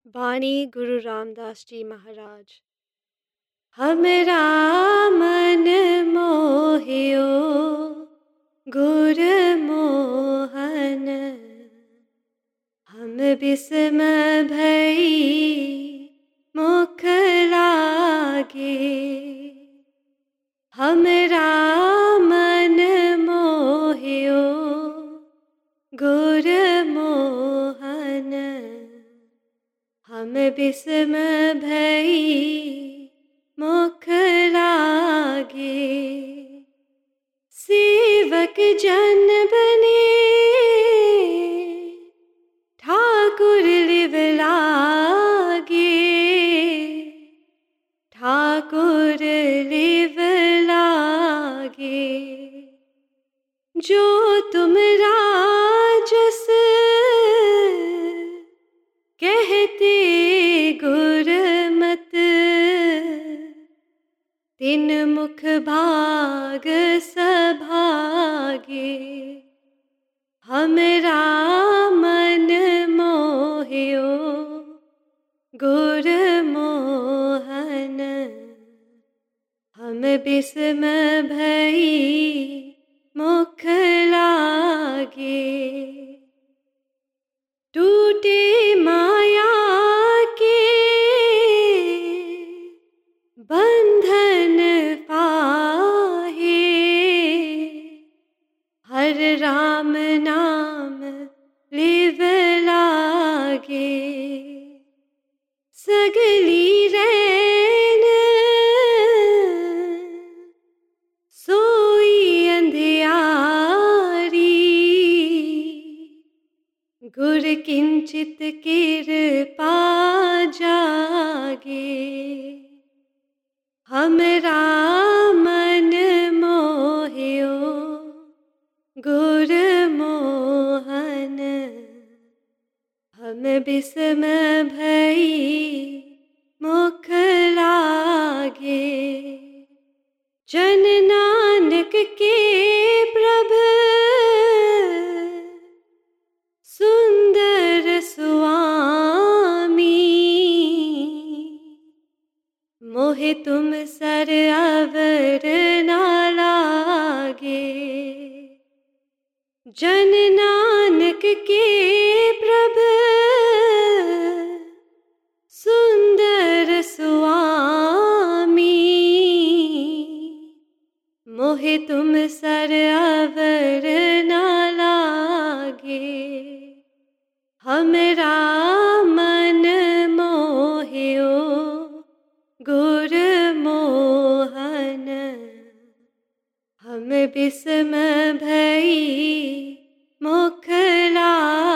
बाणी गुरु रामदास जी महाराज। हमरा मन मोहियो गुर मोहन, हम बिस्म भई मुख लागे। हमरा मन मोहियो गुर मोहन, हम बिस्म भई मुख लागे। सेवक जन बने ठाकुर लिव लागे, ठाकुर लिव लागे। जो तुम राजस कहते गुरमत, तिन मुख भाग सभागे। हमरा मन मोहियो गुर मोहन, हम बिस्म भई मुख लागे। टूटे माया के बंधन पाहे, हर राम नाम लिव लागे। सगली रैन सोई अंधियारी, गुर किंचित कृपा जागे। हमरा मन मोहियो गुर मोहन, हम बिस्म भई मुख लागे। जन नानक के प्रभ सुंदर सुआमी, मोहे तुम सर अवर ना लागे। जन नानक के प्रभ सुंदर सुआमी, मोहे तुम सर अवर ना लागे। हमरा मन मोहियो गुर मोहन, हम बिस्म भई मुख लागे।